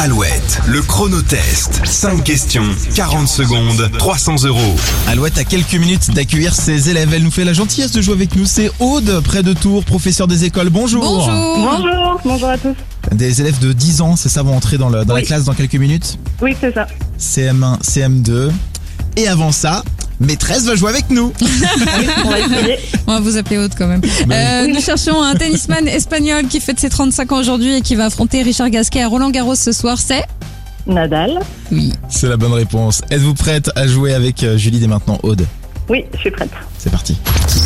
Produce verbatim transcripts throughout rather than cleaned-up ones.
Alouette, le chronotest. cinq questions, quarante secondes, trois cents euros. Alouette a quelques minutes d'accueillir ses élèves. Elle nous fait la gentillesse de jouer avec nous. C'est Aude, près de Tours, professeur des écoles. Bonjour. Bonjour. Bonjour, bonjour à tous. Des élèves de dix ans, c'est ça, vont entrer dans, le, dans Oui. la classe dans quelques minutes. Oui, c'est ça. C M un, C M deux. Et avant ça, maîtresse va jouer avec nous. On va essayer. On va vous appeler Aude quand même. Euh, nous cherchons un tennisman espagnol qui fête ses trente-cinq ans aujourd'hui et qui va affronter Richard Gasquet à Roland-Garros ce soir. C'est Nadal. Oui. C'est la bonne réponse. Êtes-vous prête à jouer avec euh, Julie dès maintenant, Aude? Oui, je suis prête. C'est parti.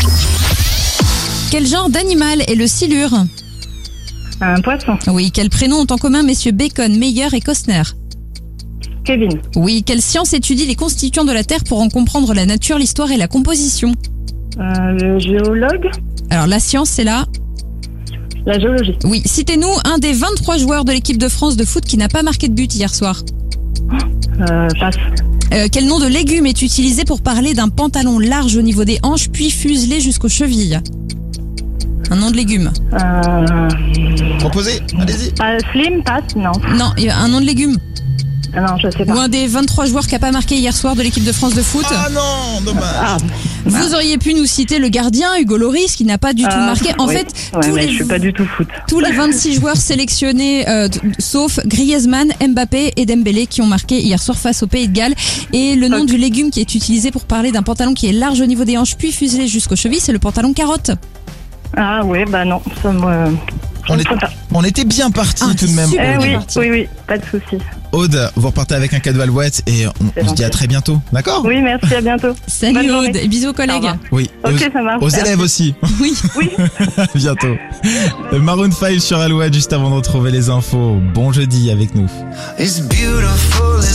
Quel genre d'animal est le silure? Un poisson. Oui. Quels prénoms ont en commun messieurs Bacon, Meyer et Costner? Kevin. Oui. Quelle science étudie les constituants de la Terre pour en comprendre la nature, l'histoire et la composition? Euh, le géologue. Alors la science, c'est là. La géologie. Oui. Citez-nous un des vingt-trois joueurs de l'équipe de France de foot qui n'a pas marqué de but hier soir. Euh, passe. Euh, quel nom de légume est utilisé pour parler d'un pantalon large au niveau des hanches puis fuselé jusqu'aux chevilles? Un nom de légume. Euh, Proposez, allez-y. euh, slim, passe, non. Non, il y a un nom de légume. Ah non, je sais Ou pas. un des vingt-trois joueurs qui n'a pas marqué hier soir de l'équipe de France de foot. Ah non, dommage. Ah, Vous auriez pu nous citer le gardien Hugo Lloris qui n'a pas du tout Ah, marqué. En oui. fait, ouais, tous, mais les, je suis pas du tout foot. tous les vingt-six joueurs sélectionnés, euh, t- sauf Griezmann, Mbappé et Dembélé, qui ont marqué hier soir face au Pays de Galles. Et le nom Ok. du légume qui est utilisé pour parler d'un pantalon qui est large au niveau des hanches puis fuselé jusqu'aux chevilles, c'est le pantalon carotte. Ah oui, bah non, ça me... je On, ne est- sais pas. on était bien partis Ah, tout de même. super. Eh Aude. oui, parti. oui, oui, pas de souci. Aude, vous repartez avec un cadeau Alouette et on, C'est on se dit à gentil. très bientôt. D'accord? Oui, merci, à bientôt. Salut Bonne journée. Aude, et bisous aux Au collègues. revoir. Oui. Et Ok, aux, ça marche. aux élèves aussi. Oui. Oui. À bientôt. Maroon cinq sur Alouette juste avant de retrouver les infos. Bon jeudi avec nous. It's beautiful.